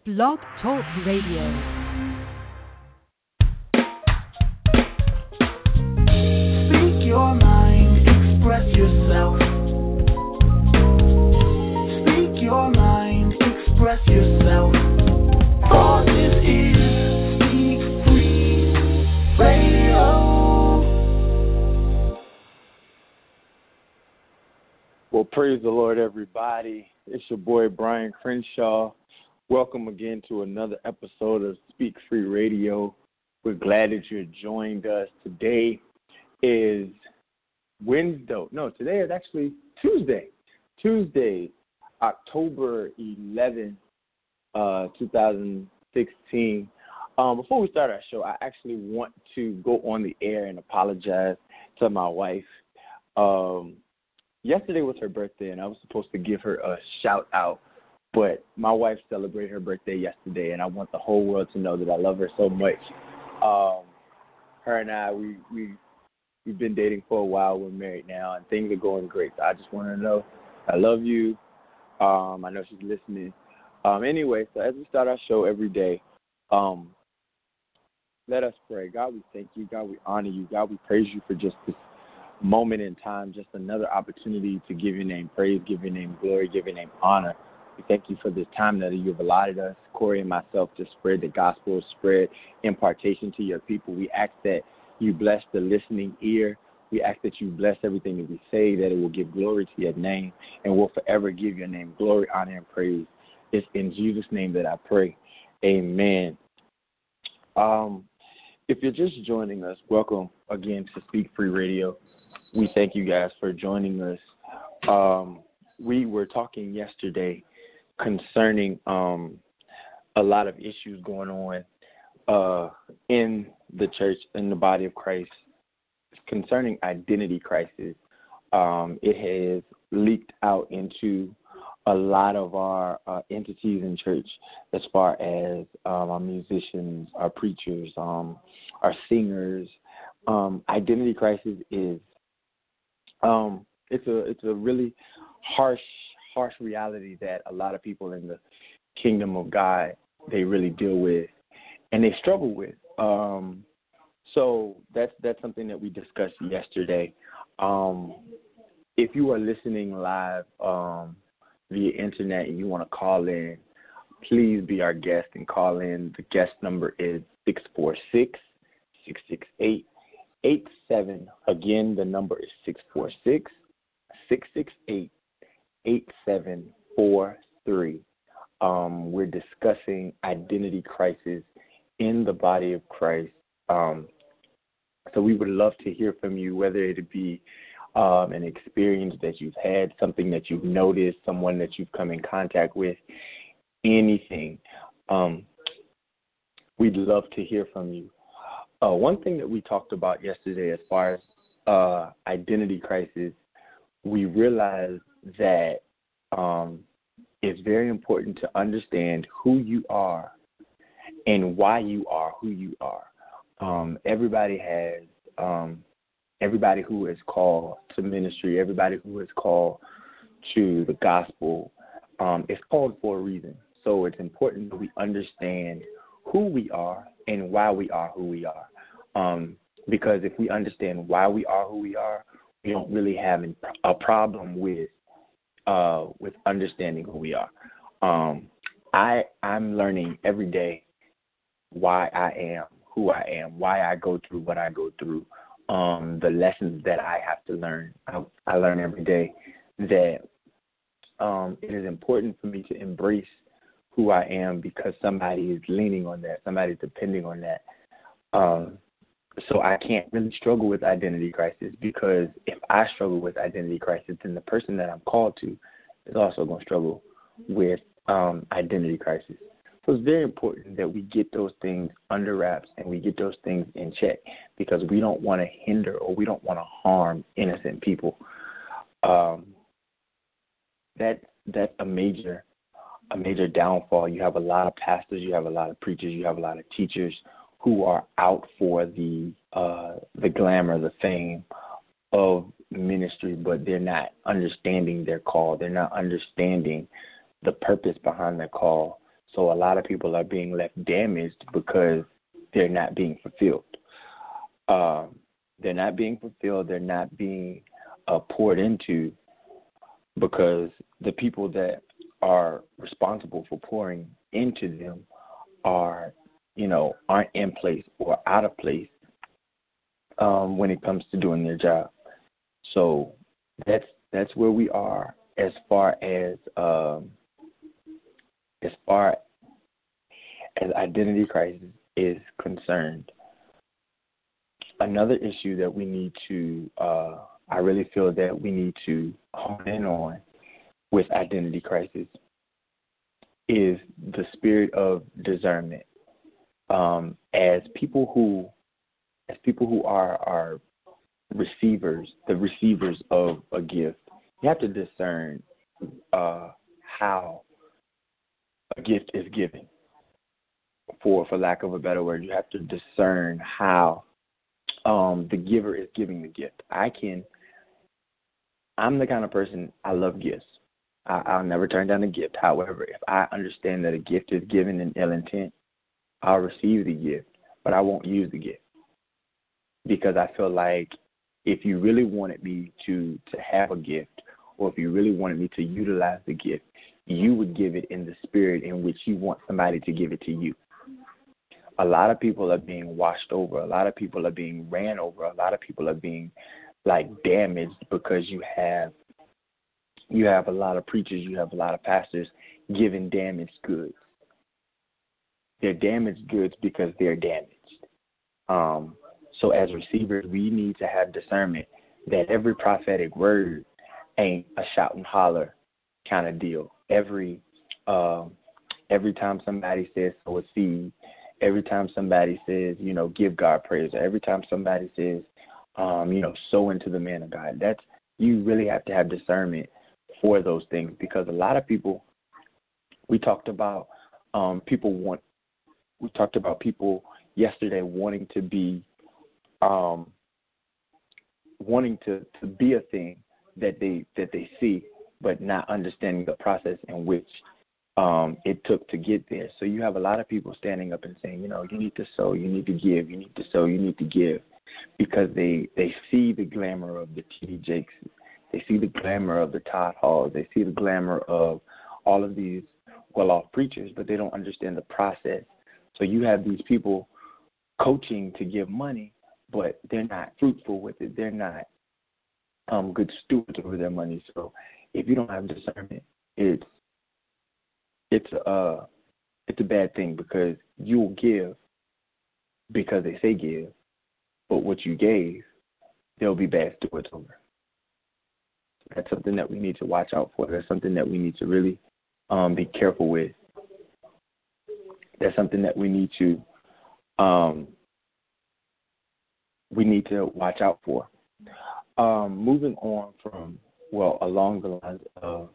Blog Talk Radio. Speak your mind, express yourself. Speak your mind, express yourself. For this is Speak Free Radio. Well, praise the Lord, everybody. It's your boy, Brian Crenshaw. Welcome again to another episode of Speak Free Radio. We're glad that you joined us. Today is today is actually Tuesday, October 11th, 2016. Before we start our show, I actually want to go on the air and apologize to my wife. Yesterday was her birthday, and I was supposed to give her a shout-out, but my wife celebrated her birthday yesterday, and I want the whole world to know that I love her so much. Her and I, we've been dating for a while. We're married now, and things are going great. So I just want her to know I love you. I know she's listening. Anyway, so as we start our show every day, let us pray. God, we thank you. God, we honor you. God, we praise you for just this moment in time, just another opportunity to give your name praise, give your name glory, give your name honor. We thank you for this time that you've allotted us, Corey and myself, to spread the gospel, spread impartation to your people. We ask that you bless the listening ear. We ask that you bless everything that we say, that it will give glory to your name, and will forever give your name glory, honor, and praise. It's in Jesus' name that I pray. Amen. If you're just joining us, welcome again to Speak Free Radio. We thank you guys for joining us. We were talking yesterday concerning a lot of issues going on in the church, in the body of Christ, concerning identity crisis. It has leaked out into a lot of our entities in church, as far as our musicians, our preachers, our singers. Identity crisis is it's a really harsh reality that a lot of people in the kingdom of God, they really deal with and they struggle with. So that's something that we discussed yesterday. If you are listening live via internet and you want to call in, please be our guest and call in. The guest number is 646-668-87. Again, the number is 646-668-8743. We're discussing identity crisis in the body of Christ. So we would love to hear from you, whether it be an experience that you've had, something that you've noticed, someone that you've come in contact with, anything. We'd love to hear from you. One thing that we talked about yesterday as far as identity crisis, we realized that it's very important to understand who you are and why you are who you are. Everybody who is called to ministry, everybody who is called to the gospel, is called for a reason. So it's important that we understand who we are and why we are who we are. Because if we understand why we are who we are, we don't really have a problem with understanding who we are. I'm learning every day why I am who I am, why I go through what I go through, the lessons that I have to learn. I learn every day that it is important for me to embrace who I am because somebody is leaning on that, somebody's depending on that. So I can't really struggle with identity crisis, because if I struggle with identity crisis, then the person that I'm called to is also going to struggle with identity crisis. So it's very important that we get those things under wraps and we get those things in check, because we don't want to hinder or we don't want to harm innocent people. That's a major downfall. You have a lot of pastors, you have a lot of preachers, you have a lot of teachers who are out for the glamour, the fame of ministry, but they're not understanding their call. They're not understanding the purpose behind their call. So a lot of people are being left damaged because they're not being fulfilled. Um, they're not being fulfilled. They're not being poured into because the people that are responsible for pouring into them are, aren't in place or out of place when it comes to doing their job. So that's where we are as far as identity crisis is concerned. Another issue that we need to, I really feel that we need to hone in on with identity crisis is the spirit of discernment. As people who are the receivers of a gift, you have to discern how a gift is given. For lack of a better word, you have to discern how the giver is giving the gift. I'm the kind of person, I love gifts. I'll never turn down a gift. However, if I understand that a gift is given in ill intent, I'll receive the gift, but I won't use the gift. Because I feel like if you really wanted me to have a gift, or if you really wanted me to utilize the gift, you would give it in the spirit in which you want somebody to give it to you. A lot of people are being washed over. A lot of people are being ran over. A lot of people are being damaged because you have a lot of preachers, you have a lot of pastors giving damaged goods. They're damaged goods because they're damaged. So as receivers, we need to have discernment that every prophetic word ain't a shout and holler kind of deal. Every time somebody says sow a seed, every time somebody says, give God praise, or every time somebody says, sow into the man of God, you really have to have discernment for those things, because a lot of people, we talked about people yesterday wanting to be a thing that they see, but not understanding the process in which it took to get there. So you have a lot of people standing up and saying, you need to sow, you need to give, you need to sow, you need to give, because they see the glamour of the T.D. Jakes, they see the glamour of the Todd Halls, they see the glamour of all of these well-off preachers, but they don't understand the process. So you have these people coaching to give money, but they're not fruitful with it. They're not good stewards over their money. So if you don't have discernment, it's a bad thing, because you'll give because they say give, but what you gave, they'll be bad stewards over. That's something that we need to watch out for. That's something that we need to really be careful with. That's something that we need to watch out for. Moving on from, along the lines of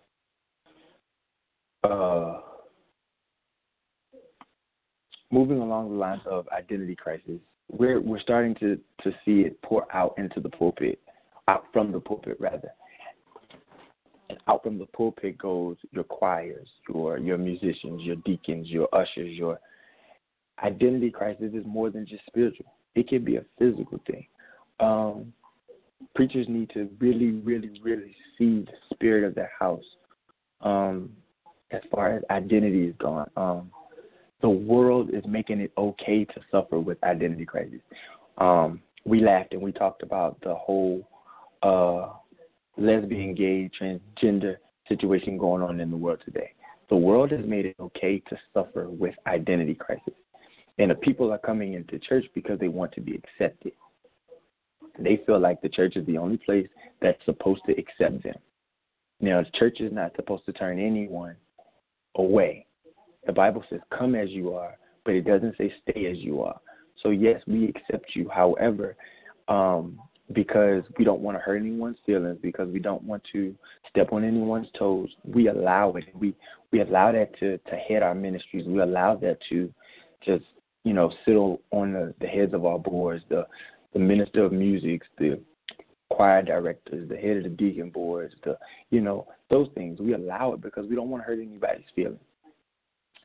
identity crisis, we're starting to see it pour out into the pulpit, out from the pulpit rather. And out from the pulpit goes your choirs, your musicians, your deacons, your ushers. Your identity crisis is more than just spiritual. It can be a physical thing. Preachers need to really, really, really see the spirit of their house as far as identity is gone. The world is making it okay to suffer with identity crisis. We laughed and we talked about the whole lesbian, gay, transgender situation going on in the world today. The world has made it okay to suffer with identity crisis. And the people are coming into church because they want to be accepted. They feel like the church is the only place that's supposed to accept them. Now, the church is not supposed to turn anyone away. The Bible says, come as you are, but it doesn't say stay as you are. So, yes, we accept you. However, because we don't want to hurt anyone's feelings, because we don't want to step on anyone's toes, we allow it. We allow that to head our ministries. We allow that to just, sit on the heads of our boards, the minister of music, the choir directors, the head of the deacon boards, those things. We allow it because we don't want to hurt anybody's feelings.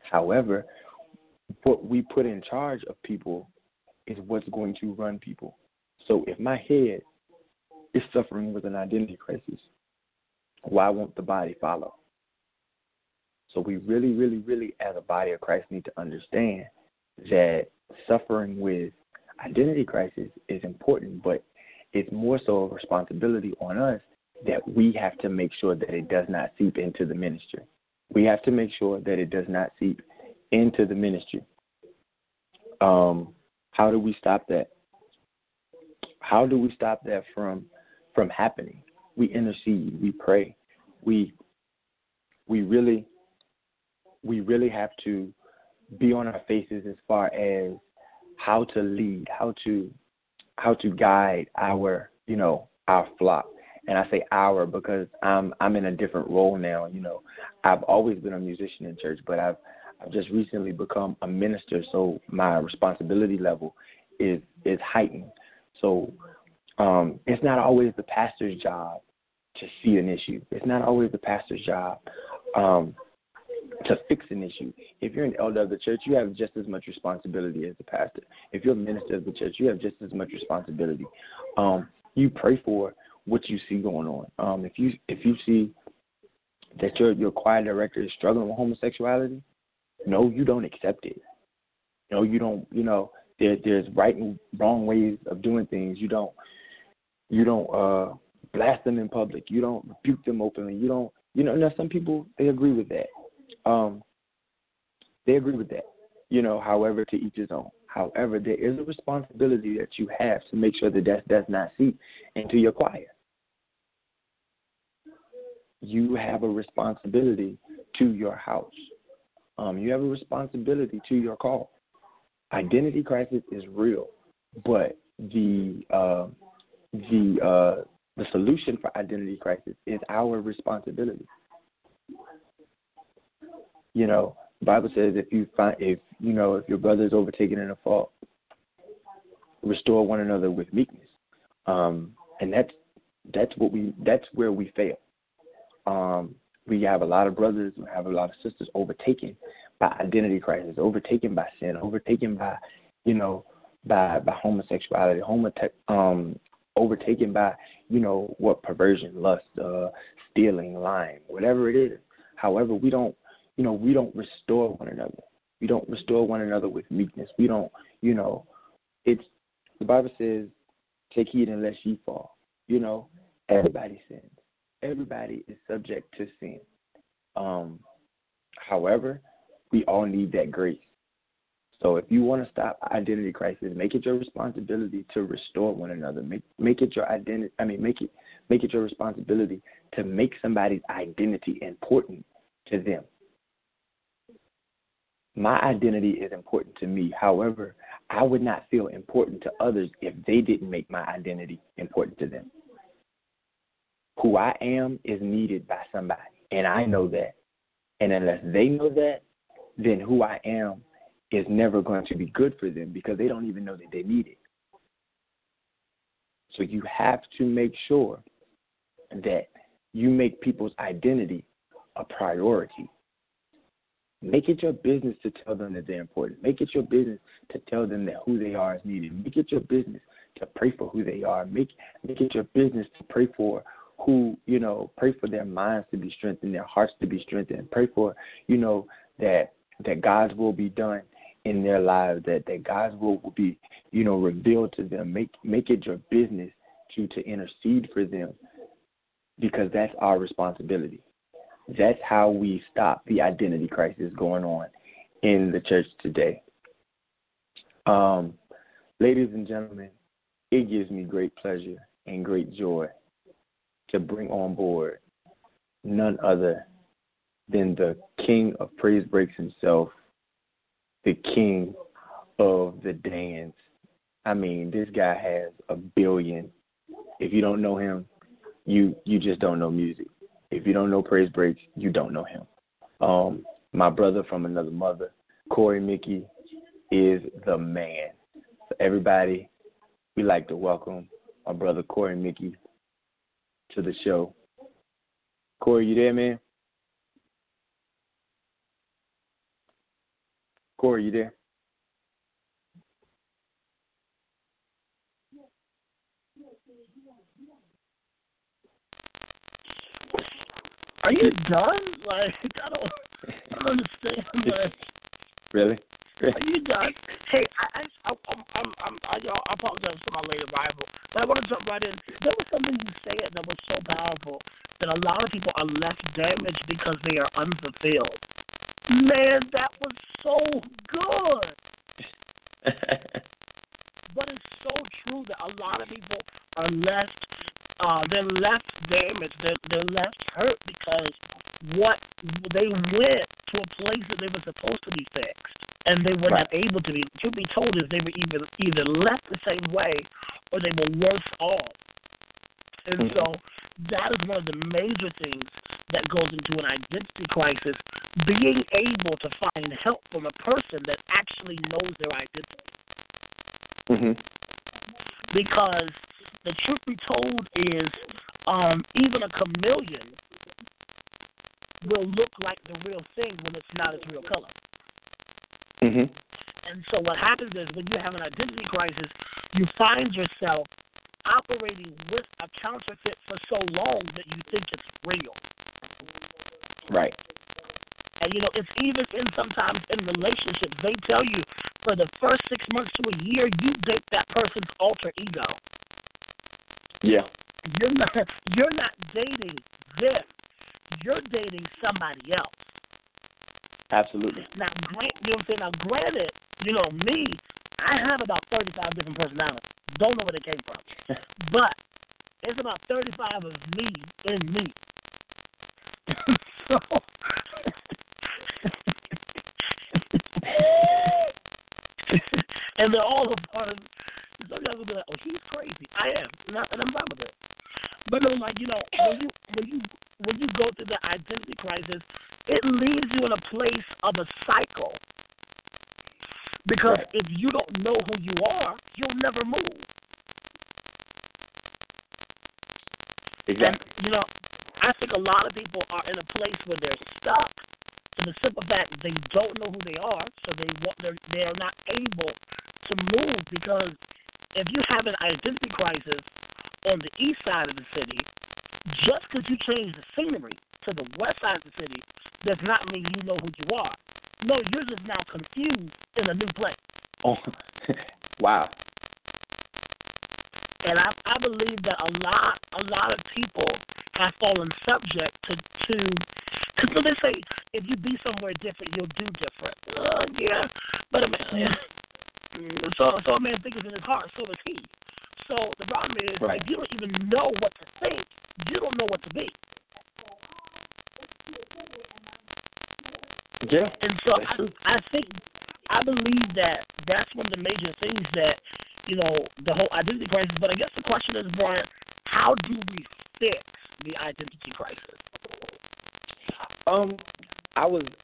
However, what we put in charge of people is what's going to run people. So if my head is suffering with an identity crisis, why won't the body follow? So we really, really, really, as a body of Christ, need to understand that suffering with identity crisis is important, but it's more so a responsibility on us that we have to make sure that it does not seep into the ministry. We have to make sure that it does not seep into the ministry. How do we stop that? How do we stop that from happening? We intercede, we pray, we really have to be on our faces as far as how to lead, how to guide our flock. And I say our because I'm in a different role now. I've always been a musician in church, but I've just recently become a minister, so my responsibility level is heightened. So it's not always the pastor's job to see an issue. It's not always the pastor's job to fix an issue. If you're an elder of the church, you have just as much responsibility as the pastor. If you're a minister of the church, you have just as much responsibility. You pray for what you see going on. If you see that your choir director is struggling with homosexuality, no, you don't accept it. No, you don't. There's right and wrong ways of doing things. You don't blast them in public. You don't rebuke them openly. You don't. Now some people, they agree with that. They agree with that. However, to each his own. However, there is a responsibility that you have to make sure that does not seep into your choir. You have a responsibility to your house. You have a responsibility to your call. Identity crisis is real, but the solution for identity crisis is our responsibility. The Bible says if your brother is overtaken in a fault, restore one another with meekness. And that's where we fail. We have a lot of brothers, we have a lot of sisters overtaken by identity crisis, overtaken by sin, overtaken by homosexuality, overtaken by what perversion, lust, stealing, lying, whatever it is. However, we don't restore one another. We don't restore one another with meekness. We don't, it's the Bible says, take heed unless ye fall. Everybody sins. Everybody is subject to sin. However, we all need that grace. So if you want to stop identity crisis, make it your responsibility to restore one another. Make it your identity. Make it your responsibility to make somebody's identity important to them. My identity is important to me. However, I would not feel important to others if they didn't make my identity important to them. Who I am is needed by somebody, and I know that. And unless they know that, then who I am is never going to be good for them because they don't even know that they need it. So you have to make sure that you make people's identity a priority. Make it your business to tell them that they're important. Make it your business to tell them that who they are is needed. Make it your business to pray for who they are. Make it your business to pray for pray for their minds to be strengthened, their hearts to be strengthened. Pray for, that God's will be done in their lives, that God's will be, revealed to them. Make it your business to intercede for them because that's our responsibility. That's how we stop the identity crisis going on in the church today. Ladies and gentlemen, it gives me great pleasure and great joy to bring on board none other than the king of praise breaks himself, the king of the dance. This guy has 1 billion. If you don't know him, you just don't know music. If you don't know praise breaks, you don't know him. My brother from another mother, Corey Mickey, is the man. So everybody, we like to welcome our brother Corey Mickey to the show. Corey, you there, man? Corey, you there? Are you done? Like, I don't understand. Like, Really? are you done? Hey, I apologize for my late arrival, but I want to jump right in. There was something you said that was so powerful that a lot of people are left damaged because they are unfulfilled. Man, that was so good. But it's so true that a lot of people are left, they're left damaged, they're left hurt because what they went to a place that they were supposed to be fixed, and they were not able to be. Truth be told, is they were either left the same way or they were worse off. And so that is one of the major things that goes into an identity crisis, being able to find help from a person that actually knows their identity. Because the truth be told is even a chameleon will look like the real thing when it's not its real color. And so what happens is when you have an identity crisis, you find yourself operating with a counterfeit for so long that you think it's real. Right. And, you know, it's even sometimes in relationships, they tell you for the first 6 months to a year, you date that person's alter ego. Yeah. You're not dating them. You're dating somebody else. Absolutely. Now, you know what I'm saying? Now, granted, you know, me, I have about 35 different personalities. Don't know where they came from. But it's about 35 of me in me. So, and they're all a part of it. Some guys will be like, oh, he's crazy. I am. And I'm fine with it. But no, like, you know, when you go through the identity crisis, it leaves you in a place of a cycle. Because if you don't know who you are, you'll never move. Exactly. And, you know, I think a lot of people are in a place where they're stuck for the simple fact they don't know who they are, so they are not able to move. Because if you have an identity crisis on the east side of the city, just because you change the scenery to the west side of the city does not mean you know who you are. No, you're just now confused in a new place. Oh, wow. And I believe that a lot of people have fallen subject to because they say if you be somewhere different, you'll do different. Yeah, but a man, so a man thinks in his heart, so does he. So the problem is, if you don't even know what to think, you don't know what to be. Yeah. And so I believe that that's one of the major things that, you know, the whole identity crisis. But I guess the question is, Brian, how do we fix the identity crisis? I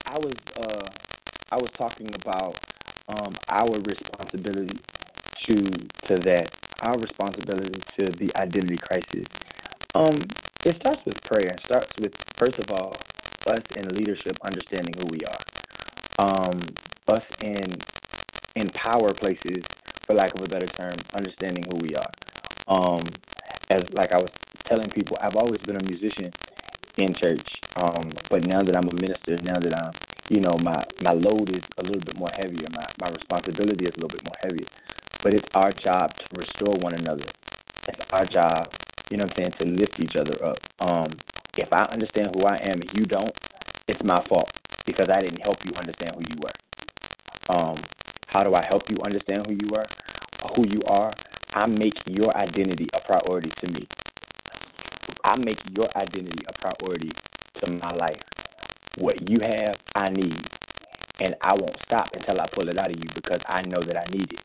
was talking about our responsibility to that. Our responsibility to the identity crisis. It starts with prayer. It starts with, first of all, us in leadership understanding who we are. Us in power places, for lack of a better term, understanding who we are. As like I was telling people, I've always been a musician in church. But now that I'm a minister, now that I'm, you know, my load is a little bit more heavier. My responsibility is a little bit more heavier. But it's our job to restore one another. It's our job, you know what I'm saying, to lift each other up. If I understand who I am and you don't, it's my fault because I didn't help you understand who you were. How do I help you understand who you are? I make your identity a priority to me. I make your identity a priority to my life. What you have, I need. And I won't stop until I pull it out of you because I know that I need it.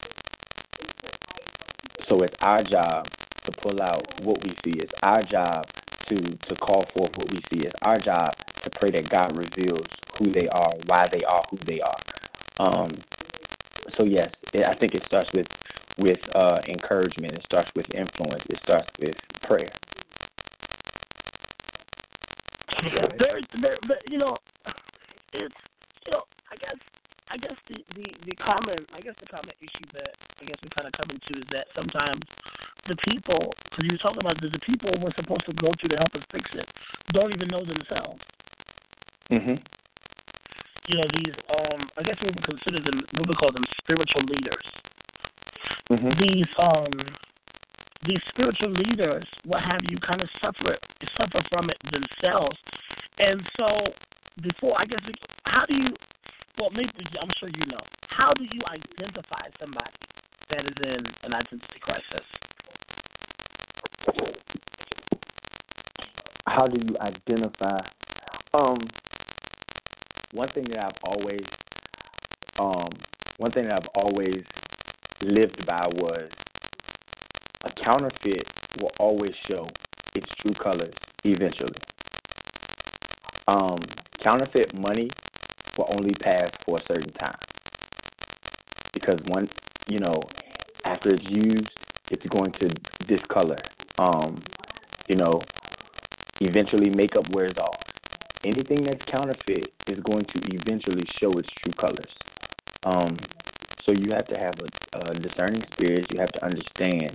So it's our job to pull out what we see. It's our job to call forth what we see. It's our job to pray that God reveals who they are, why they are who they are. So yes, I think it starts with encouragement. It starts with influence. It starts with prayer. Very, you know, it's, you know, I I guess the common issue that I guess we kind of come into is that sometimes the people, because you were talking about the people we're supposed to go to help us fix it, don't even know themselves. Mhm. You know, these I guess we would consider them, we would call them spiritual leaders. Mhm. These spiritual leaders will have you kind of suffer from it themselves. And so before, I guess, how do you? Well, maybe I'm sure you know. How do you identify somebody that is in an identity crisis? How do you identify? One thing that I've always lived by was a counterfeit will always show its true colors eventually. Counterfeit money will only pass for a certain time because once, after it's used, it's going to discolor. Eventually makeup wears off. Anything that's counterfeit is going to eventually show its true colors. So you have to have a discerning spirit. You have to understand.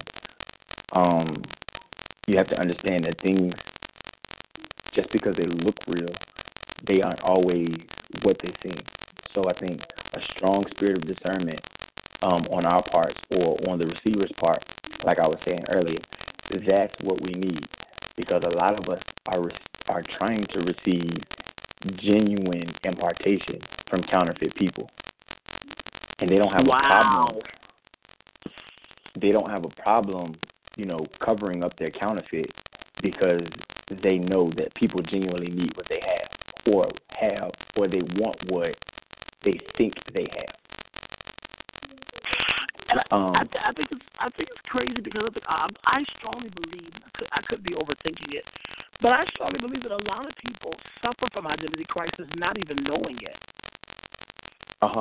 That things, just because they look real, they aren't always what they seem. So I think a strong spirit of discernment on our parts or on the receiver's part, like I was saying earlier, that's what we need, because a lot of us are trying to receive genuine impartation from counterfeit people, and they don't have a problem. They don't have a problem, covering up their counterfeit because they know that people genuinely need what they have, or they want what they think they have. And I think it's crazy because I strongly believe, I could be overthinking it, but I strongly believe that a lot of people suffer from identity crisis not even knowing it. Uh-huh.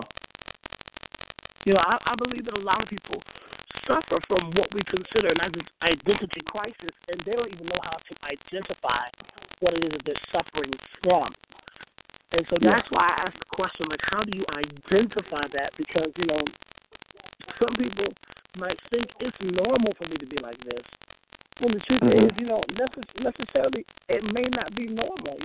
I believe that a lot of people suffer from what we consider an identity crisis, and they don't even know how to identify what it is that they're suffering from. And so that's why I asked the question, like, how do you identify that? Because, some people might think it's normal for me to be like this. When the truth is, necessarily it may not be normal,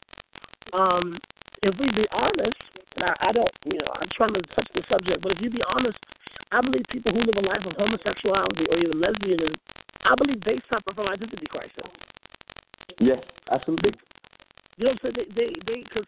If we be honest, and I'm trying to touch the subject, but if you be honest, I believe people who live a life of homosexuality or even lesbianism, I believe they suffer from identity crisis. Yes, absolutely. You know what I'm saying? They, because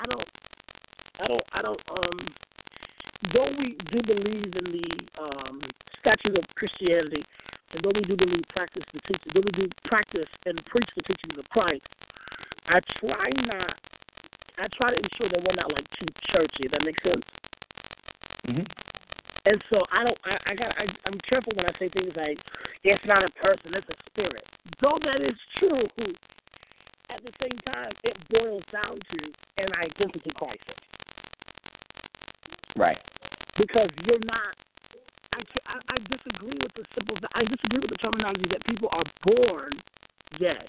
though we do believe in the statutes of Christianity, and though we do believe practice and preach the teachings of Christ, I try to ensure that we're not like too churchy. That makes sense? Mm-hmm. And so I'm careful when I say things like, it's not a person, it's a spirit. Though that is true, at the same time, it boils down to an identity crisis. Right. Because you're not, I disagree with I disagree with the terminology that people are born gay.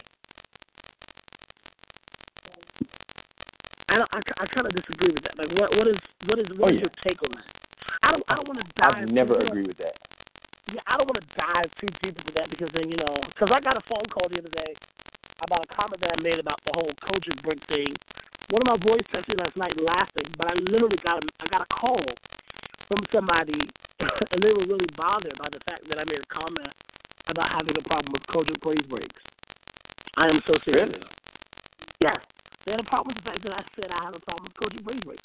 I kind of disagree with that. Like, what is your take on that? I don't want to dive. I've never agreed with that. Yeah, I don't want to dive too deep into that because then because I got a phone call the other day about a comment that I made about the whole Kojic brick thing. One of my boys texted me last night laughing, but I literally got a call from somebody, and they were really bothered by the fact that I made a comment about having a problem with Kojic praise breaks. I am so serious. Really? Yes. They had a problem with the fact that I said I have a problem with Kojic praise breaks.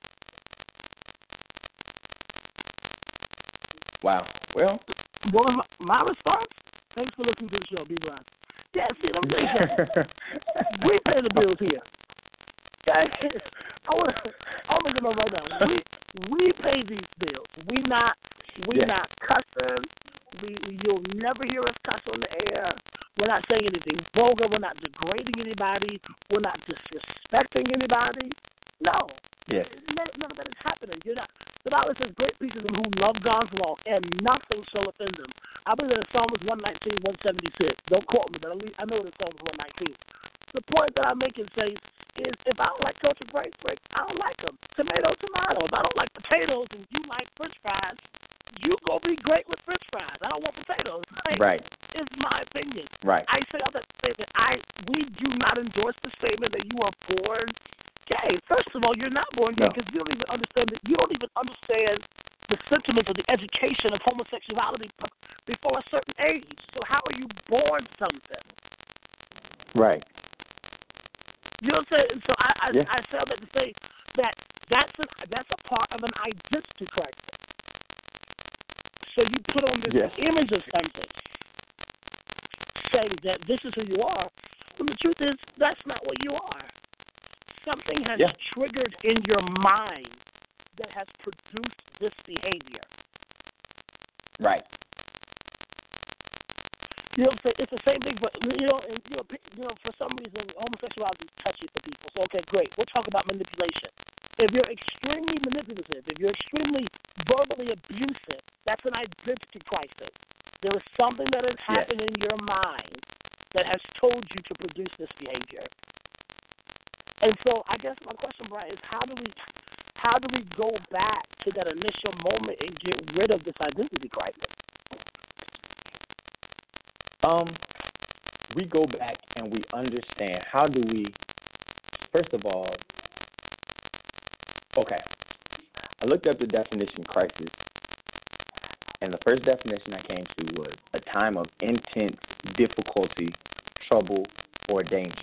Wow. Well, what was my response? Thanks for listening to the show. Be blessed. Yeah, see, I'm saying we pay the bills here. Okay? I want to get on right now. We pay these bills. We not cussing. You'll never hear us cuss on the air. We're not saying anything vulgar. We're not degrading anybody. We're not disrespecting anybody. No. Yes. None of that is happening. The Bible says, great people who love God's law, and nothing shall offend them. I believe that Psalm was 119, 176. Don't quote me, but I know that Psalm was 119. The point that I'm making says, is if I don't like culture break, I don't like them. Tomato. If I don't like potatoes and you like French fries, you gonna be great with French fries. I don't want potatoes. Like, Right. Is my opinion. Right. I say all that to say that we do not endorse the statement that you are born gay. First of all, you're not born gay because you don't even understand the sentiments of the education of homosexuality before a certain age. So how are you born something? Right. You know what I'm saying? So Yeah. I say all that to say that that's a part of an identity crisis. So you put on this Yes. image of something, saying that this is who you are, when the truth is that's not what you are. Something has triggered in your mind that has produced this behavior. Right. You know what I'm saying? It's the same thing, but for some reason, homosexuality is touchy for people. So, okay, great. We'll talk about manipulation. If you're extremely manipulative, if you're extremely verbally abusive, that's an identity crisis. There is something that has happened in your mind that has told you to produce this behavior. And so, I guess my question, Brian, is how do we go back to that initial moment and get rid of this identity crisis? We go back and we understand how do we, first of all, okay, I looked up the definition crisis, and the first definition I came to was a time of intense difficulty, trouble, or danger.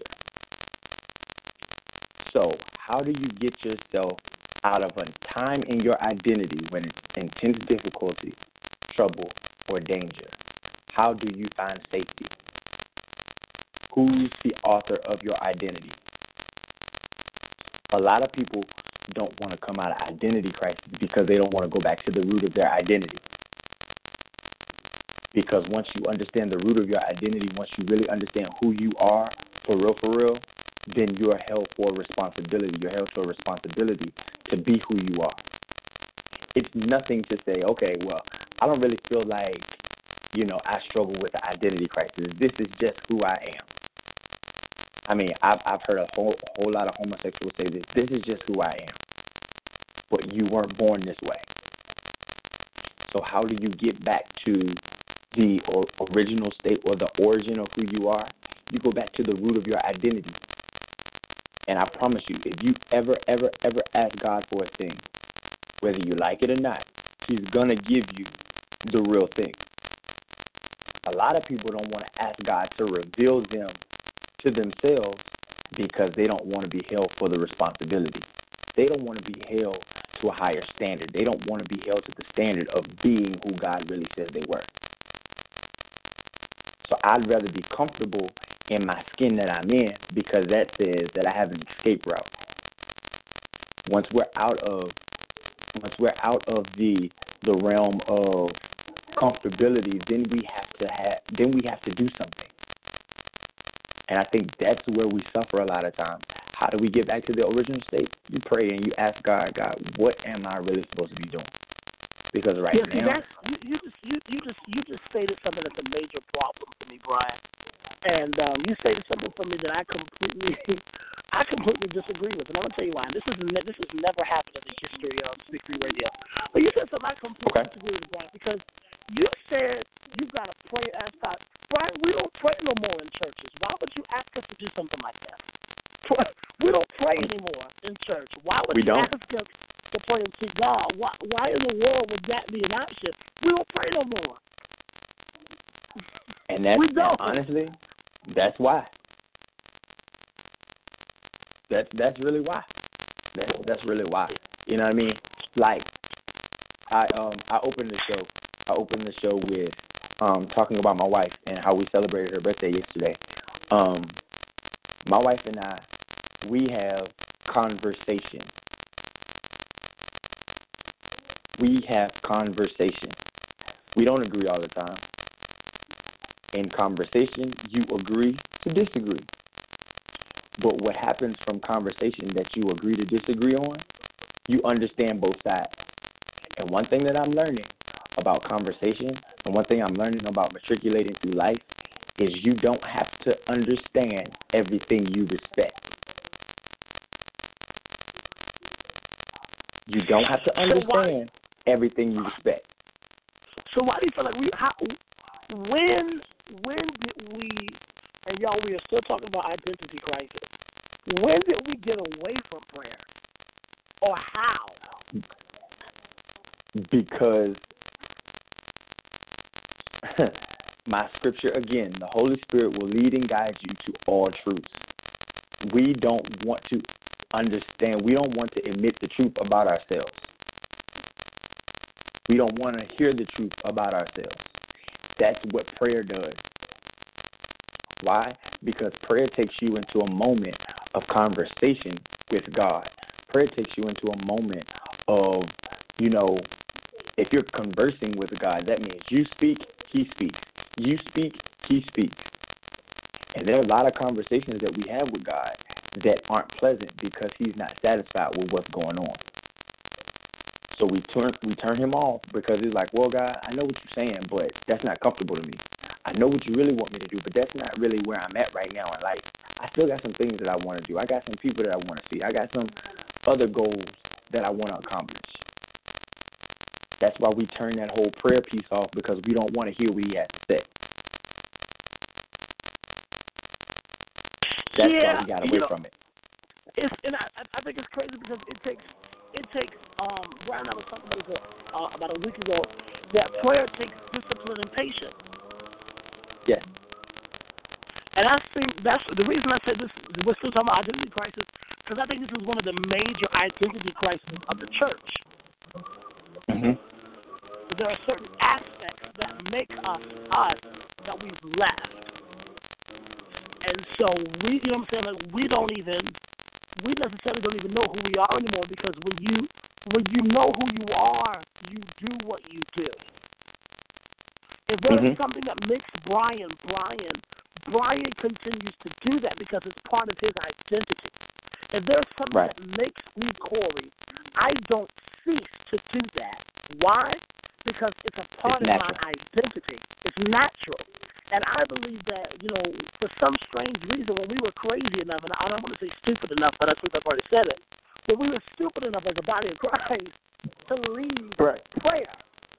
So how do you get yourself out of a time in your identity when it's intense difficulty, trouble, or danger? How do you find safety? Who's the author of your identity? A lot of people don't want to come out of identity crisis because they don't want to go back to the root of their identity. Because once you understand the root of your identity, once you really understand who you are, for real, then you're held for responsibility. You're held to a responsibility to be who you are. It's nothing to say, okay, well, I don't really feel like, I struggle with the identity crisis. This is just who I am. I mean, I've heard a whole lot of homosexuals say this. This is just who I am. But you weren't born this way. So how do you get back to the original state or the origin of who you are? You go back to the root of your identity. And I promise you, if you ever ask God for a thing, whether you like it or not, He's going to give you the real thing. A lot of people don't want to ask God to reveal them to themselves because they don't want to be held for the responsibility. They don't want to be held to a higher standard. They don't want to be held to the standard of being who God really says they were. So I'd rather be comfortable in my skin that I'm in because that says that I have an escape route. Once we're out of the realm of comfortability, then we have to do something. And I think that's where we suffer a lot of times. How do we get back to the original state? You pray and you ask God, what am I really supposed to be doing? Because now, you just stated something that's a major problem for me, Brian. And you stated something for me that I completely disagree with, and I'm gonna tell you why. This has never happened in the history of Speak Free Radio. But you said something I completely disagree with, Brian, because you said you gotta pray and ask God. Brian, we don't pray no more in churches. Why would you ask us to do something like that? We don't pray anymore in church. Why would you ask us to pray and seek God? Why in the world would that be an option? We don't pray no more. And honestly, that's why. That's really why. That's really why. You know what I mean? Like, I opened the show with talking about my wife and how we celebrated her birthday yesterday. My wife and I, we have conversation. We have conversation. We don't agree all the time. In conversation, you agree to disagree. But what happens from conversation that you agree to disagree on, you understand both sides. And one thing that I'm learning about conversation, and one thing I'm learning about matriculating through life, is you don't have to understand everything you respect. You don't have to understand everything you expect. So why do you feel like when did we, and y'all, we are still talking about identity crisis, when did we get away from prayer? Or how? Because my scripture, again, the Holy Spirit will lead and guide you to all truths. We don't want to understand. We don't want to admit the truth about ourselves. We don't want to hear the truth about ourselves. That's what prayer does. Why? Because prayer takes you into a moment of conversation with God. Prayer takes you into a moment of, if you're conversing with God, that means you speak, He speaks. You speak, He speaks. And there are a lot of conversations that we have with God that aren't pleasant because He's not satisfied with what's going on. So we turn Him off because He's like, well, God, I know what you're saying, but that's not comfortable to me. I know what you really want me to do, but that's not really where I'm at right now in life. I still got some things that I want to do. I got some people that I want to see. I got some other goals that I want to accomplish. That's why we turn that whole prayer piece off, because we don't want to hear what He has to say. That's why we got away from it. I think it's crazy because it takes. Brian and I was talking about a week ago that prayer takes discipline and patience. Yes. And I think that's the reason I said this. We're still talking about identity crisis, because I think this is one of the major identity crises of the church. Mm-hmm. There are certain aspects that make us that we've left. And so we necessarily don't even know who we are anymore, because when you know who you are, you do what you do. If there is something that makes Brian continues to do that because it's part of his identity. If there's something that makes me Corey, I don't cease to do that. Why? Because it's a part of my identity. It's natural. And I believe that, for some strange reason, when we were crazy enough, and I don't want to say stupid enough, but I think I've already said it, but we were stupid enough as a body of Christ to leave prayer.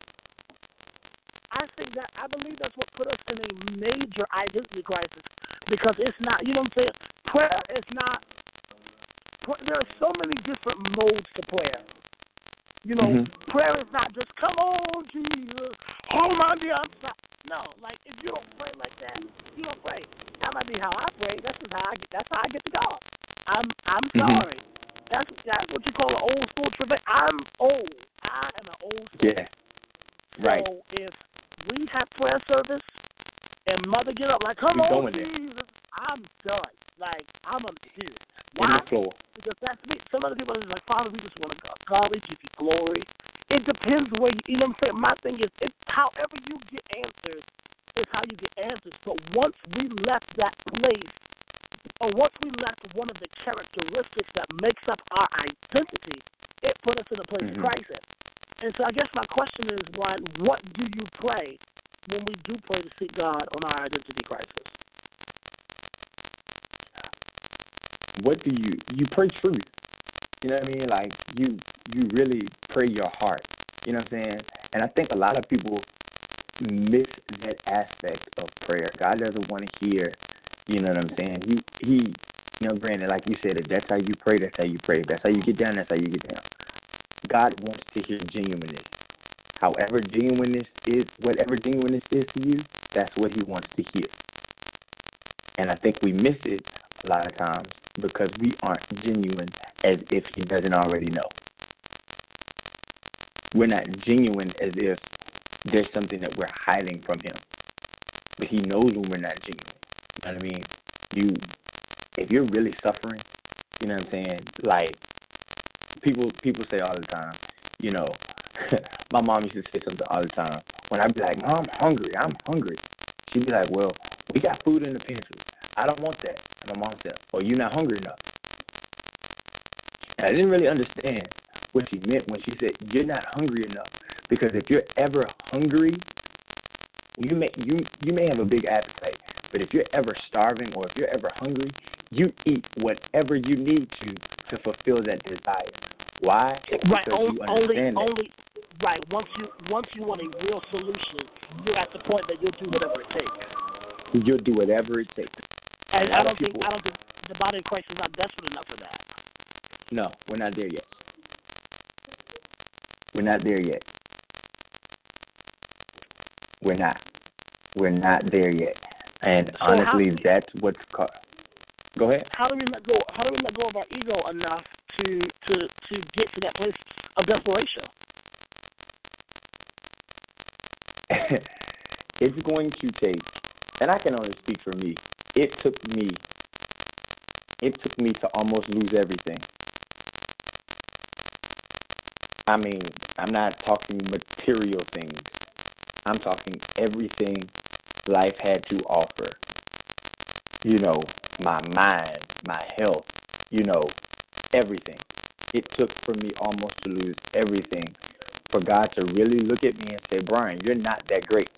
I believe that's what put us in a major identity crisis, because it's not, prayer is not, there are so many different modes to prayer. Prayer is not just, come on, Jesus, hold on to your side. No, if you don't pray like that, you don't pray. That might be how I pray. That's how I get to God. I'm sorry. That's what you call an old school trick. I'm old. I am an old school. Yeah. Right. So if we have prayer service and mother get up come on, Jesus, I'm done. I'm a dude. Why? Because that's me. Some other people are Father, we just want to God, we give you glory. It depends where you know what I'm saying? My thing is, however you get answers is how you get answers. But once we left that place, or once we left one of the characteristics that makes up our identity, it put us in a place of crisis. And so I guess my question is, Brian, what do you pray when we do pray to seek God on our identity crisis? What do you pray truth? You know what I mean? You really pray your heart. You know what I'm saying? And I think a lot of people miss that aspect of prayer. God doesn't want to hear, you know what I'm saying? He granted, like you said, if that's how you pray, that's how you pray. If that's how you get down, that's how you get down. God wants to hear genuineness. Whatever genuineness is to you, that's what He wants to hear. And I think we miss it a lot of times because we aren't genuine, as if He doesn't already know. We're not genuine as if there's something that we're hiding from Him. But He knows when we're not genuine. You know what I mean? If you're really suffering, you know what I'm saying? People say all the time, my mom used to say something all the time. When I'd be like, Mom, I'm hungry. She'd be like, well, we got food in the pantry. I don't want that. And my mom said, well, you're not hungry enough. And I didn't really understand what she meant when she said, you're not hungry enough. Because if you're ever hungry, you may have a big appetite. But if you're ever starving or if you're ever hungry, you eat whatever you need to fulfill that desire. Why? Right. Because you understand that. Only. Right. Once you want a real solution, you're at the point that you'll do whatever it takes. You'll do whatever it takes. And I don't think the body of Christ is not desperate enough for that. No, we're not there yet. We're not there yet. We're not. We're not there yet. And So honestly, that's what's called. Go ahead. How do we let go? How do we let go of our ego enough to get to that place of desperation? It's going to take, and I can only speak for me. It took me to almost lose everything. I mean, I'm not talking material things. I'm talking everything life had to offer. You know, my mind, my health, you know, everything. It took for me almost to lose everything for God to really look at me and say, Brian, you're not that great.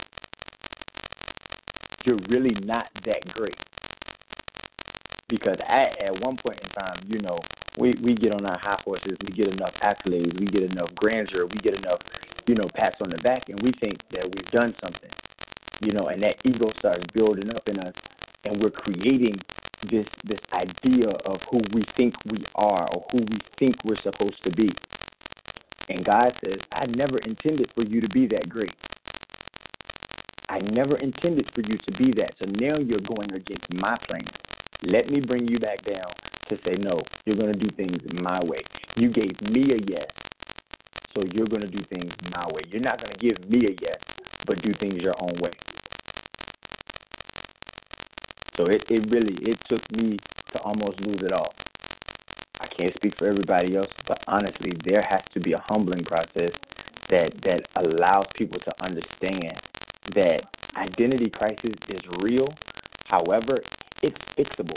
You're really not that great. Because at one point in time, you know, we get on our high horses, we get enough accolades, we get enough grandeur, we get enough, you know, pats on the back, and we think that we've done something, you know, and that ego starts building up in us, and we're creating this idea of who we think we are or who we think we're supposed to be. And God says, I never intended for you to be that great. I never intended for you to be that. So now you're going against my plan. Let me bring you back down to say, no, you're going to do things my way. You gave me a yes, so you're going to do things my way. You're not going to give me a yes, but do things your own way. So it took me to almost lose it all. I can't speak for everybody else, but honestly, there has to be a humbling process that allows people to understand that identity crisis is real. However, it's fixable.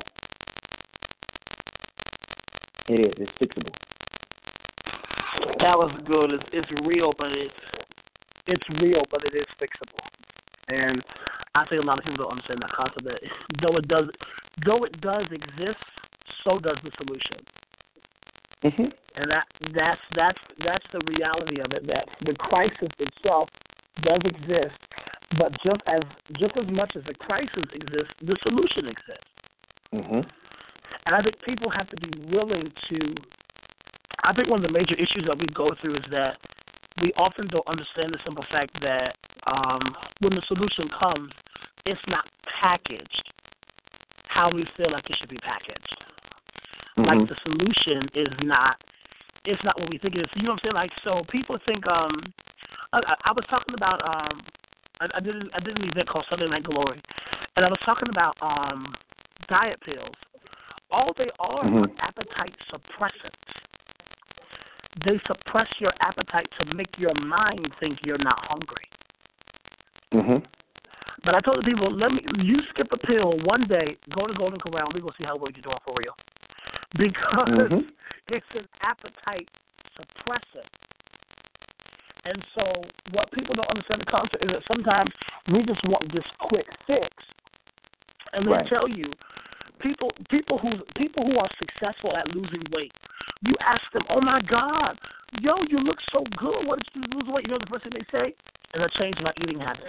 It is. It's fixable. That was good. It's real, but it's real, but it is fixable. And I think a lot of people don't understand that concept. That though it does exist, so does the solution. Mm-hmm. And that's the reality of it. That the crisis itself does exist, but just as much as the crisis exists, the solution exists. Mm-hmm. And I think people have to be willing to. I think one of the major issues that we go through is that we often don't understand the simple fact that when the solution comes, it's not packaged how we feel like it should be packaged. Mm-hmm. Like the solution is not. It's not what we think it is. You know what I'm saying? Like, so people think. I was talking about. I did an event called Sunday Night Glory, and I was talking about diet pills. All they are appetite suppressants. They suppress your appetite to make your mind think you're not hungry. Mm-hmm. But I told the people, you skip a pill one day, go to Golden Corral, we're going to see how well you're doing for real. Because it's an appetite suppressant. And so what people don't understand the concept is that sometimes we just want this quick fix. And they tell you, people who are successful at losing weight, you ask them, oh my God, yo, you look so good. What did you lose weight? You know the first thing they say? And I changed my eating habits.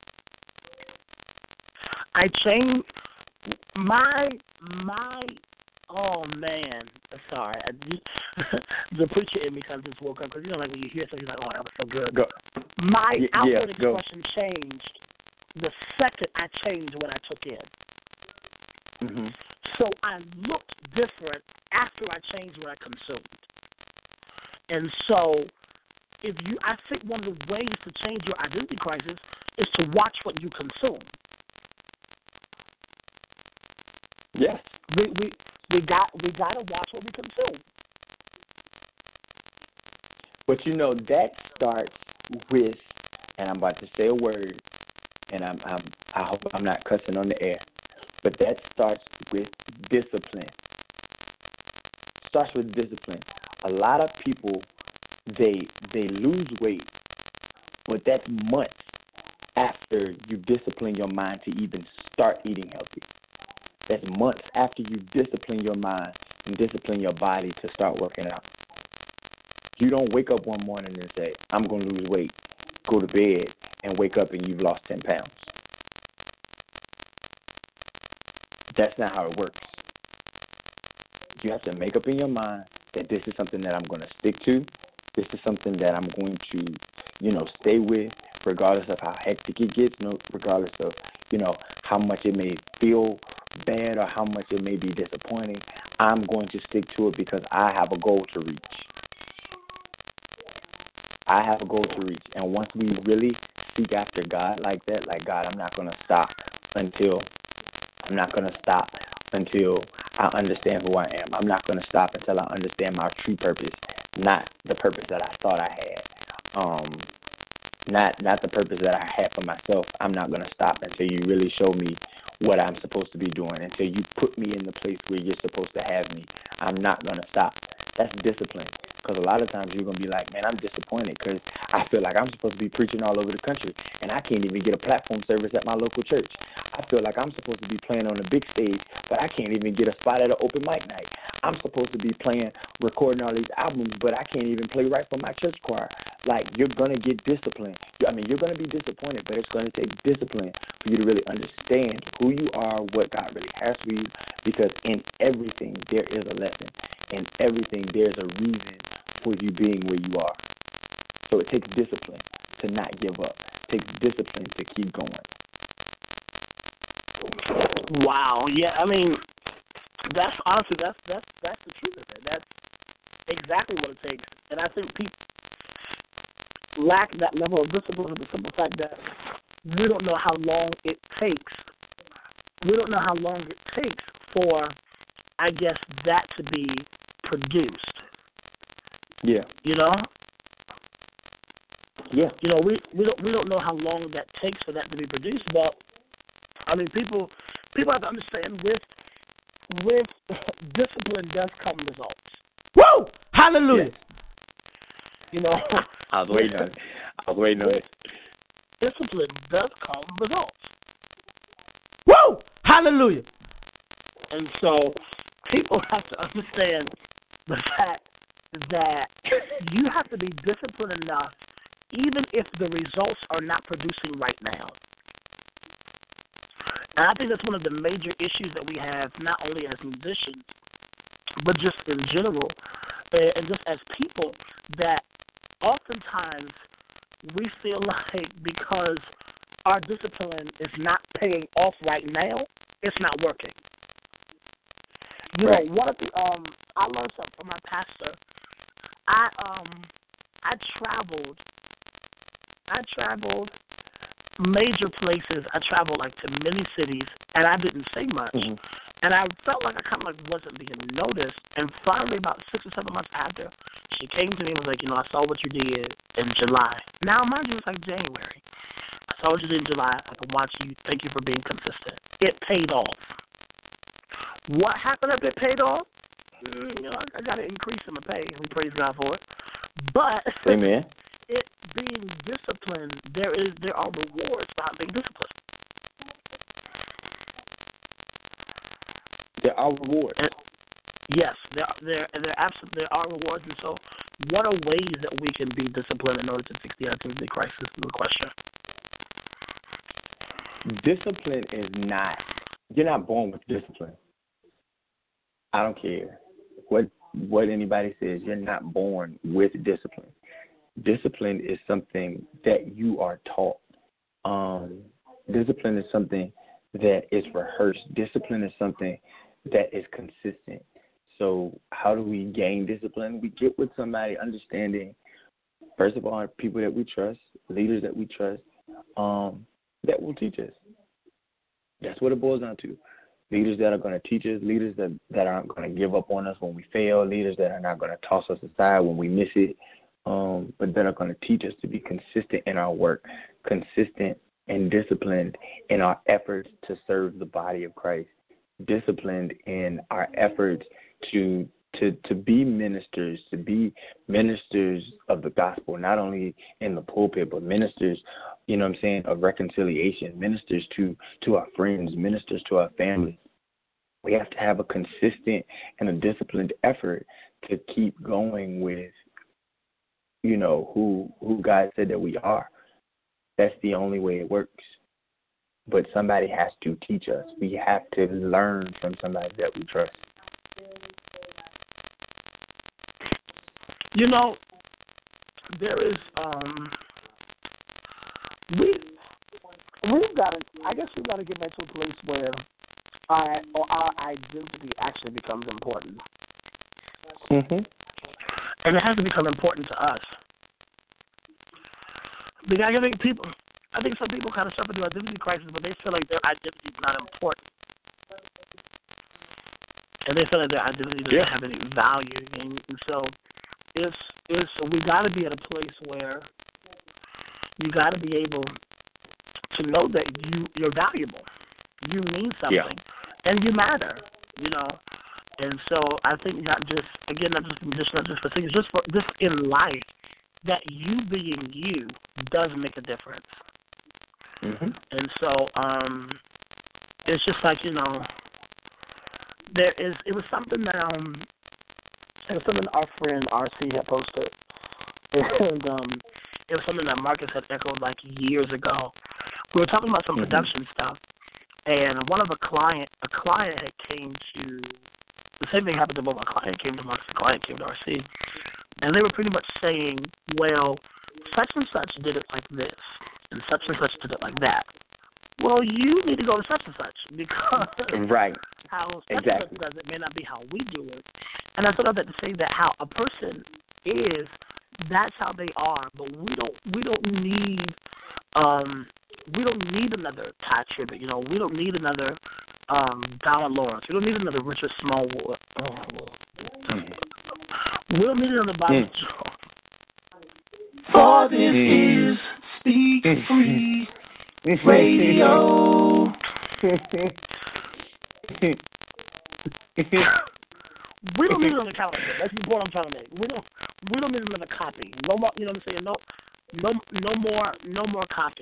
I changed my oh man, sorry. The preacher in me kind of just woke up because you know, like when you hear something, you're like, oh, that was so good. Go. My outward expression changed the second I changed what I took in. Mm-hmm. So I looked different after I changed what I consumed. And so, I think one of the ways to change your identity crisis is to watch what you consume. Yes. We got to watch what we consume. But you know that starts with, and I'm about to say a word, and I hope I'm not cussing on the air, but that starts with discipline. Starts with discipline. A lot of people they lose weight, but that's months after you discipline your mind to even start eating healthy. That's months after you discipline your mind and discipline your body to start working out. You don't wake up one morning and say, I'm going to lose weight, go to bed, and wake up and you've lost 10 pounds. That's not how it works. You have to make up in your mind that this is something that I'm going to stick to. This is something that I'm going to, stay with, regardless of how hectic it gets, regardless of, how much it may feel bad or how much it may be disappointing. I'm going to stick to it because I have a goal to reach. I have a goal to reach. And once we really seek after God like that, like, God, I'm not going to stop until I understand who I am. I'm not going to stop until I understand my true purpose, not the purpose that I thought I had, not the purpose that I had for myself. I'm not going to stop until you really show me what I'm supposed to be doing, until you put me in the place where you're supposed to have me. I'm not going to stop. That's discipline. Because a lot of times you're going to be like, man, I'm disappointed because I feel like I'm supposed to be preaching all over the country, and I can't even get a platform service at my local church. I feel like I'm supposed to be playing on a big stage, but I can't even get a spot at an open mic night. I'm supposed to be recording all these albums, but I can't even play right for my church choir. Like, you're going to get disciplined. I mean, you're going to be disappointed, but it's going to take discipline for you to really understand who you are, what God really has for you, because in everything there is a lesson. In everything there's a reason for you being where you are. So it takes discipline to not give up. It takes discipline to keep going. Wow. Yeah, I mean, that's honestly that's the truth of it. That's exactly what it takes. And I think people lack that level of discipline for the simple fact that we don't know how long it takes. We don't know how long it takes for, I guess, that to be produced. Yeah. Yeah. We don't know how long that takes for that to be produced, but I mean people have to understand with discipline does come results. Woo! Hallelujah. Yeah. I was waiting on it. Discipline does come results. Woo! Hallelujah. And so people have to understand the fact that you have to be disciplined enough even if the results are not producing right now. And I think that's one of the major issues that we have, not only as musicians, but just in general, and just as people, that oftentimes we feel like because our discipline is not paying off right now, it's not working. Right. One of the I learned something from my pastor. I traveled major places. I traveled like to many cities, and I didn't say much. Mm-hmm. And I felt like I kind of like wasn't being noticed. And finally, about 6 or 7 months after, she came to me and was like, I saw what you did in July. Now, mind you, it's like January. I saw what you did in July. I can watch you. Thank you for being consistent. It paid off. What happened if it paid off? I got an increase in my pay. We praise God for it. But Amen. It being disciplined, there are rewards behind being disciplined. There are rewards. And yes, there are rewards, and so what are ways that we can be disciplined in order to fix the identity crisis? Is the question. Discipline is not. You're not born with discipline. I don't care what anybody says. You're not born with discipline. Discipline is something that you are taught. Discipline is something that is rehearsed. Discipline is something that is consistent. So how do we gain discipline? We get with somebody understanding, first of all, people that we trust, leaders that we trust, that will teach us. That's what it boils down to. Leaders that are going to teach us, leaders that aren't going to give up on us when we fail, leaders that are not going to toss us aside when we miss it, but that are going to teach us to be consistent in our work, consistent and disciplined in our efforts to serve the body of Christ, disciplined in our efforts to be ministers, of the gospel, not only in the pulpit, but ministers, of reconciliation, ministers to our friends, ministers to our families. We have to have a consistent and a disciplined effort to keep going with who God said that we are. That's the only way it works. But somebody has to teach us. We have to learn from somebody that we trust. There is we've got to. I guess we've got to get back to a place where our identity actually becomes important. Mhm. And it has to become important to us. Because I think some people kind of suffer through identity crisis, but they feel like their identity is not important. And they feel like their identity doesn't have any value. And so we got to be at a place where you got to be able to know that you're valuable. You mean something. And you matter, And so I think not just for things, just in life, that you being you does make a difference. Mm-hmm. And so it's just like, it was something that our friend RC had posted. And it was something that Marcus had echoed like years ago. We were talking about some production stuff, and a client had came to, the same thing happened to both. A client came to Marcus, a client came to RC, and they were pretty much saying, well, such and such did it like this, and such did it like that. Well, you need to go to such and such, because how such and such does it may not be how we do it. And I thought of that to say that how a person is, that's how they are, but we don't need another Ty Tribbett, we don't need another Donald Lawrence. We don't need another Richard Smallwood. We don't need another Bobby Jones. For this is Speak Free Radio. We don't need another counterfeit. That's the point I'm trying to make. We don't need another copy. No more. You know what I'm saying? No more copies.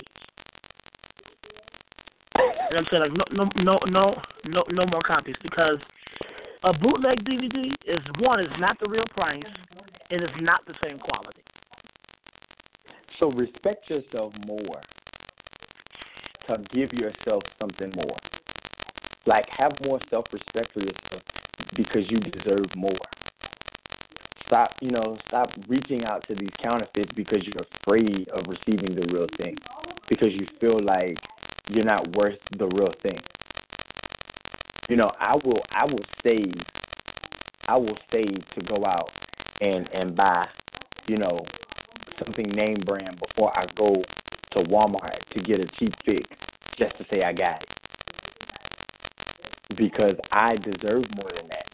You know what I'm saying? No more copies, because a bootleg DVD is not the real price. It is not the same quality. So respect yourself more. To give yourself something more. Like, have more self-respect for yourself, because you deserve more. Stop reaching out to these counterfeits because you're afraid of receiving the real thing, because you feel like you're not worth the real thing. I will save to go out and buy, something name brand before I go to Walmart to get a cheap fix just to say I got it. Because I deserve more than that.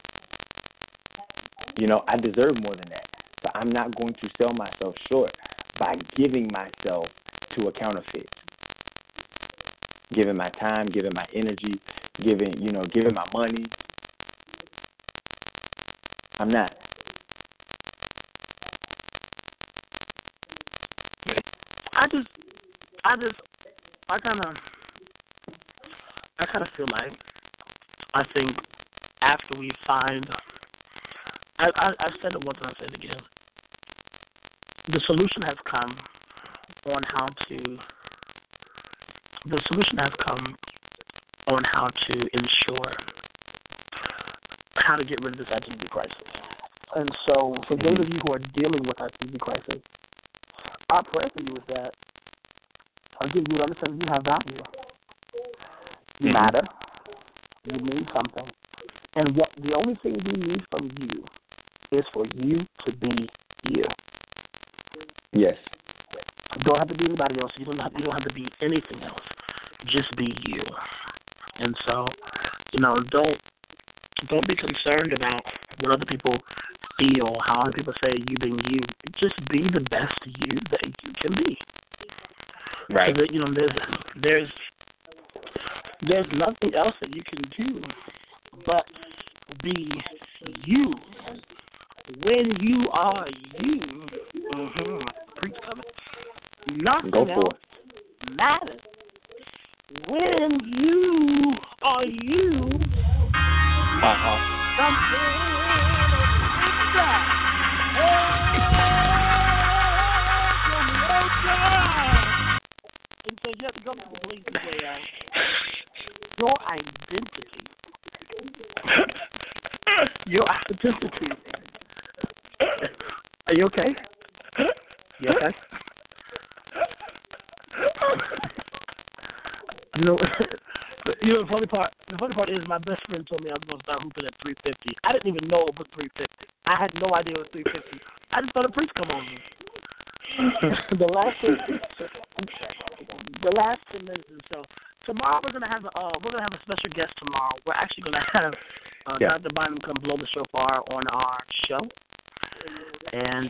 I deserve more than that. So I'm not going to sell myself short by giving myself to a counterfeit. Giving my time, giving my energy, giving my money. I'm not. I kind of feel like, I think after we find, I said it once and I said it again, the solution has come on how to ensure how to get rid of this identity crisis. And so for those of you who are dealing with identity crisis, our prayer for you is that, again, you would understand you have value. You matter. You mean something. And what the only thing we need from you is for you to be you. Yes. You don't have to be anybody else. You don't have to be anything else. Just be you. And so, don't be concerned about what other people feel, how other people say you being you. Just be the best you that you can be. Right. So that, there's nothing else that you can do but be you. When you are you, preach coming. Nothing else matters. When you are you, something is you have to come to the police and say, your identity. Your identity. Are you okay? You okay? The funny part is my best friend told me I was going to start hooping at 350. I didn't even know it was 350. I had no idea it was 350. I just thought a priest come on me. the last 10 minutes. So tomorrow we're gonna have a special guest tomorrow. We're actually gonna have Dr. Bynum come blow the shofar on our show. And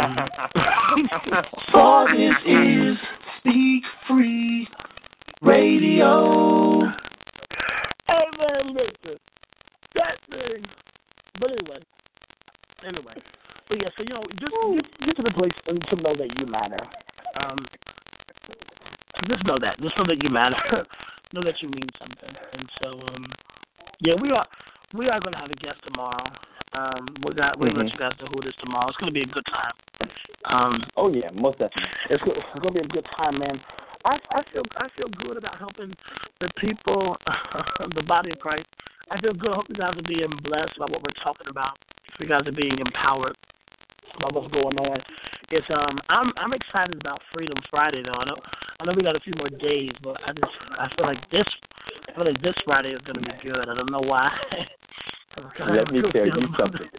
so this is Speak Free Radio. Hey man, listen, that thing. But anyway. But yeah, so just get to the place and to know that you matter. Just know that you matter. Know that you mean something. And so, yeah, we are going to have a guest tomorrow. We're going to let you guys know who it is tomorrow. It's going to be a good time. Oh yeah, most definitely. It's going to be a good time, man. I feel good about helping the people, the body of Christ. I feel good. I hope you guys are being blessed by what we're talking about. You guys are being empowered about what's going on. It's I'm excited about Freedom Friday though. I know we got a few more days, but I feel like this Friday is gonna be good. I don't know why. Let me tell you something.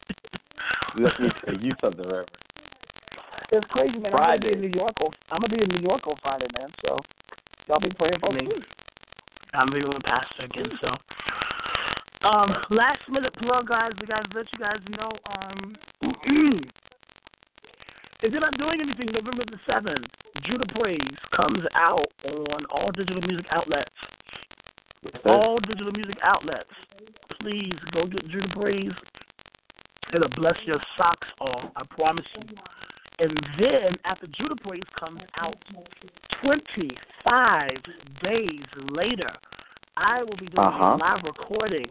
Reverend. It's crazy, man. Friday. I'm gonna be in New York on Friday, man. So y'all be praying for me. I'm gonna be with Pastor again. So last minute plug, guys. We gotta let you guys know. If you're not doing anything, November the 7th, Judah Praise comes out on all digital music outlets. All digital music outlets. Please go get Judah Praise. It'll bless your socks off, I promise you. And then, after Judah Praise comes out 25 days later, I will be doing a live recording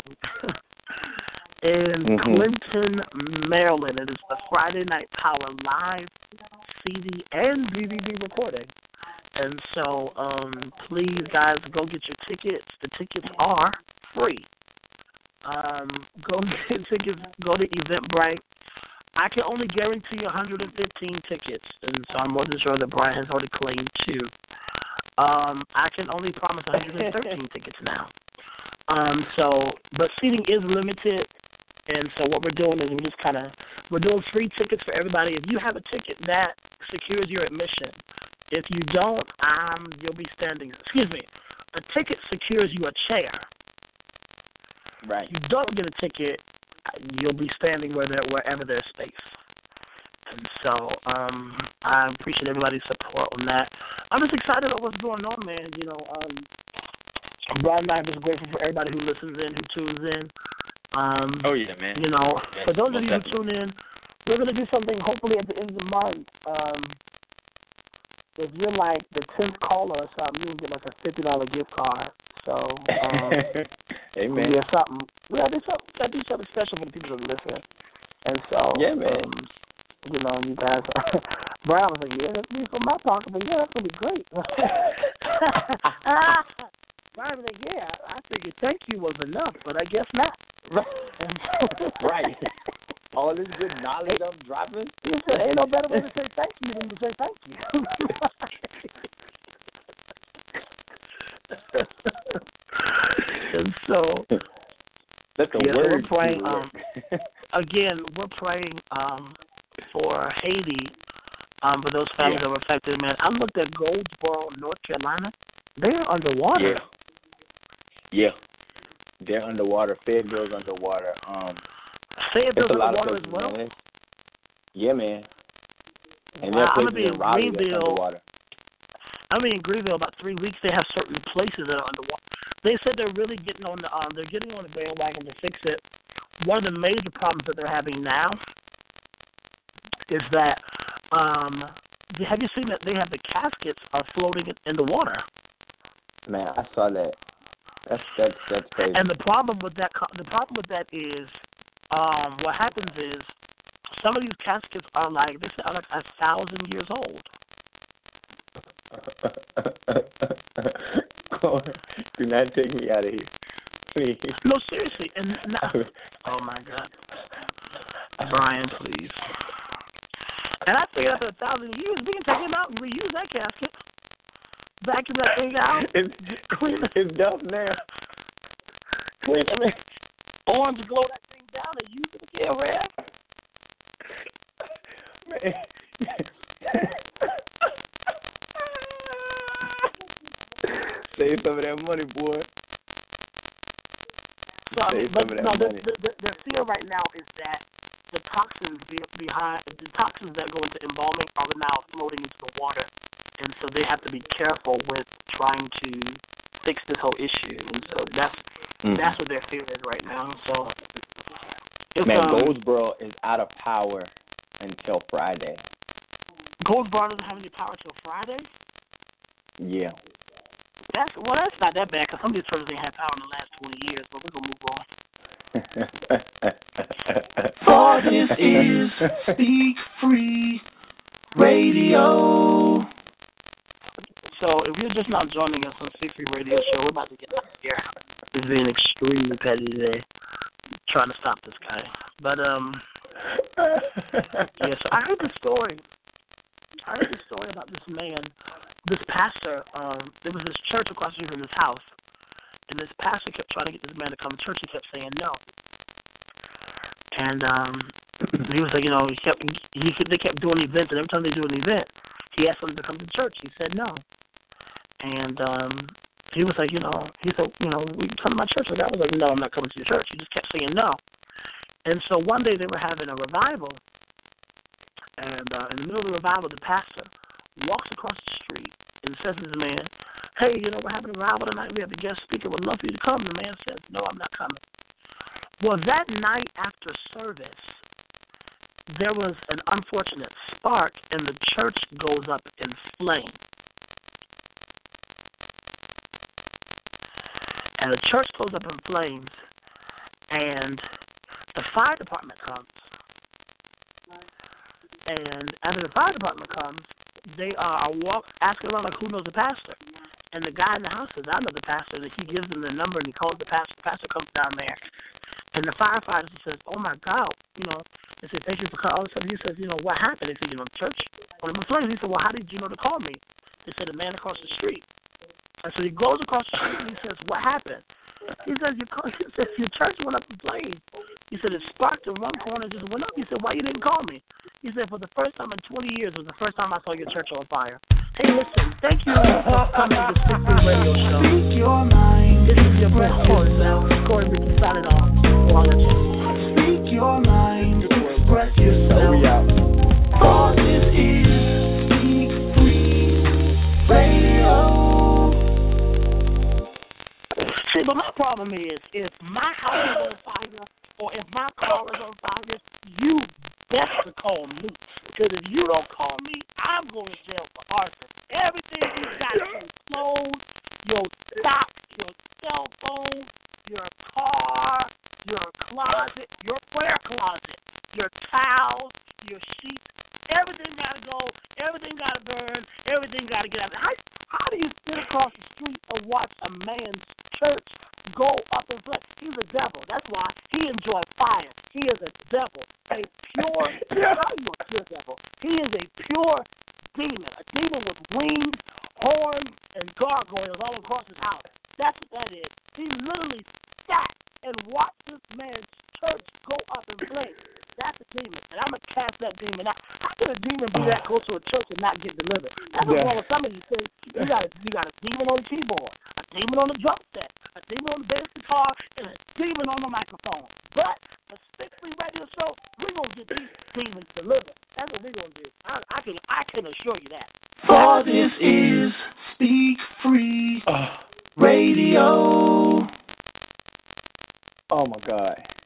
in Clinton, Maryland. It is the Friday Night Power live CD and DVD recording. And so, please, guys, go get your tickets. The tickets are free. Go get tickets. Go to Eventbrite. I can only guarantee 115 tickets, and so I'm more than sure that Brian has already claimed 2. I can only promise 113 tickets now. But seating is limited. And so what we're doing is we're doing free tickets for everybody. If you have a ticket, that secures your admission. If you don't, you'll be standing. Excuse me. A ticket secures you a chair. Right. If you don't get a ticket, you'll be standing wherever there's space. And so I appreciate everybody's support on that. I'm just excited about what's going on, man. Brian and I are just grateful for everybody who listens in, who tunes in. Oh, yeah, man. For those of you who tune in, we're going to do something hopefully at the end of the month. If you're like the 10th caller or something, you can get like a $50 gift card. So, amen. Yeah, something. We got to do something special for the people that listen. And so, yeah, man. You guys, Brian was like, yeah, that's me from my pocket, but yeah, that's going to be great. Brian was like, yeah, I figured thank you was enough, but I guess not. Right. All this good knowledge I'm dropping. He said, ain't no better way to say thank you than to say thank you. And so, that's a word. We're praying. Again, we're praying for Haiti, for those families that were affected. Man, I looked at Goldsboro, North Carolina. They're underwater. Yeah. They're underwater. Fayetteville's underwater. Fayetteville's underwater as well? Man. Yeah, man. And I'm going to be in Greenville. I'm in Greenville about 3 weeks. They have certain places that are underwater. They said they're really getting on the bandwagon to fix it. One of the major problems that they're having now is that have you seen that they have the caskets are floating in the water? Man, I saw that. That's crazy. And the problem with that is what happens is some of these caskets are like 1,000 years old. Do not take me out of here, please. No, seriously. And now, oh my God, Brian, please. And I figured after 1,000 years, we can take him out and reuse that casket, vacuum that thing out, clean it. It's done now. Clean it. Orange glow that thing down and use it again, Rev. Man. Save some of that money, boy. So, Save some of that money. The fear right now is that the toxins that go into embalming are now floating into the water, and so they have to be careful with trying to fix this whole issue. And so that's what their fear is right now. So, Goldsboro is out of power until Friday. Goldsboro doesn't have any power till Friday? Yeah. That's not that bad, because some of these churches ain't had power in the last 20 years, but we're going to move on. For this is Speak Free Radio. So if you're just not joining us on Speak Free Radio Show, we're about to get out of here. It's being extremely petty today, trying to stop this guy. But, yeah, so I heard the story about this man, this pastor. There was this church across the street from his house, and this pastor kept trying to get this man to come to church. He kept saying no. And he was like, they kept doing events, and every time they do an event, he asked them to come to church. He said no. And he was like, we come to my church. The guy was like, no, I'm not coming to your church. He just kept saying no. And so one day they were having a revival, and in the middle of the revival, the pastor walks across the street and says to the man, hey, we're having a revival tonight. We have a guest speaker. We'd love for you to come. The man says, no, I'm not coming. Well, that night after service, there was an unfortunate spark, and the church goes up in flames. And the church goes up in flames, and the fire department comes. And after the fire department comes, they are asking around like, who knows the pastor? And the guy in the house says, I know the pastor. And he gives them the number, and he calls the pastor. The pastor comes down there. And the firefighter says, oh, my God, they say, thank you for calling. All of a sudden he says, what happened? They said, church. Well, he said, well, how did you know to call me? They said, the man across the street. And so he goes across the street, and he says, what happened? He says, your church went up in flames. He said, it sparked in one corner and just went up. He said, why you didn't call me? He said, for the first time in 20 years, it was the first time I saw your church on fire. Hey, listen, thank you for coming to the Speak Free Radio Show. Speak your mind. This is your boy, Corey Bell. Corey Ricky signing off. Speak your mind. Express yourself. We out. For this is Speak Free Radio. See, but my problem is, if my house is on fire or if my car is on fire, you best to call me. Because if you don't call me, I'm going to jail for arson. Everything you got, your clothes, your stock, your cell phone, your car, your closet, your prayer closet, your towels, your sheets, everything got to go, everything got to burn, everything got to get out. How do you sit across the street and watch a man's church go up in flames? He's a devil. That's why he enjoys fire. He is a devil, a pure, not a pure devil. He is a pure demon, a demon with wings, horns, and gargoyles all across his house. That's what that is. He literally sat and watched this man's church go up in flames. That's a demon, and I'm going to cast that demon out. How can a demon be that close to a church and not get delivered? That's what's wrong with some of you things. You got a demon on the keyboard, a demon on the drum set, a demon on the bass guitar, and a demon on the microphone. But the Speak Free Radio Show, we're going to get these demons delivered. That's what we're going to do. I can assure you that. For this is Speak Free Radio. Oh, my God.